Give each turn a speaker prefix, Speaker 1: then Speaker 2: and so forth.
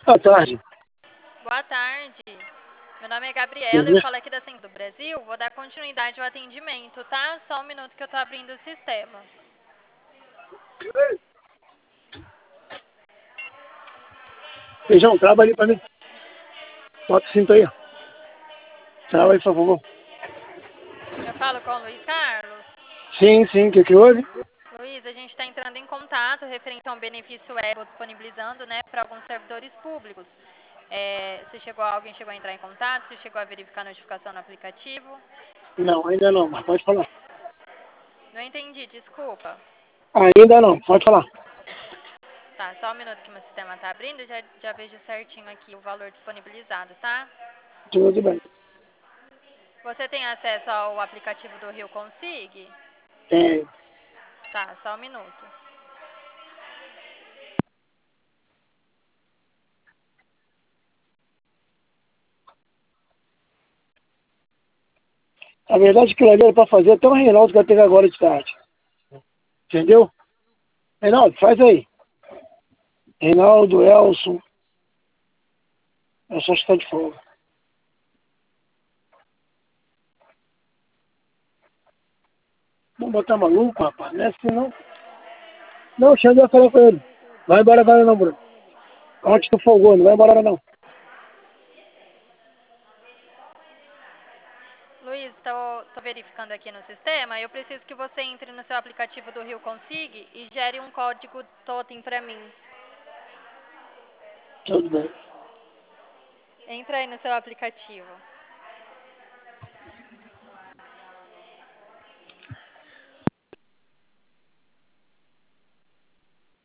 Speaker 1: Boa tarde.
Speaker 2: Boa tarde. Meu nome é Gabriela, eu
Speaker 1: Beleza?
Speaker 2: falo aqui da Centro do Brasil. Vou dar continuidade ao atendimento, tá? Só um minuto que eu tô abrindo o sistema.
Speaker 1: Feijão, trava ali pra mim. Bota o cinto aí, ó. Trava aí, por favor.
Speaker 2: Eu falo com o Luiz Carlos.
Speaker 1: Sim, o que houve?
Speaker 2: Luiz, a gente está entrando em contato referente a um benefício Elo disponibilizando, né, para alguns servidores públicos. Alguém chegou a entrar em contato? Você chegou a verificar a notificação no aplicativo?
Speaker 1: Não, ainda não, mas pode falar.
Speaker 2: Não entendi, desculpa.
Speaker 1: Ainda não, pode falar.
Speaker 2: Tá, só um minuto que meu sistema tá abrindo e já vejo certinho aqui o valor disponibilizado, tá?
Speaker 1: Tudo bem.
Speaker 2: Você tem acesso ao aplicativo do Rio Consig?
Speaker 1: Tem.
Speaker 2: Tá, só um minuto.
Speaker 1: A verdade é que ele era pra fazer até o Reinaldo que vai pegar agora de tarde. Entendeu? Reinaldo, faz aí. Reinaldo, Elson. É só estar de folga. Vamos botar maluco, rapaz. Não é assim, não. Não, o Xandão falou com ele. Vai embora agora não, Bruno. Ontem tu folgou, não vai embora não.
Speaker 2: Luiz, tô verificando aqui no sistema. Eu preciso que você entre no seu aplicativo do Rio Consig e gere um código totem para mim.
Speaker 1: Tudo bem.
Speaker 2: Entra aí no seu aplicativo.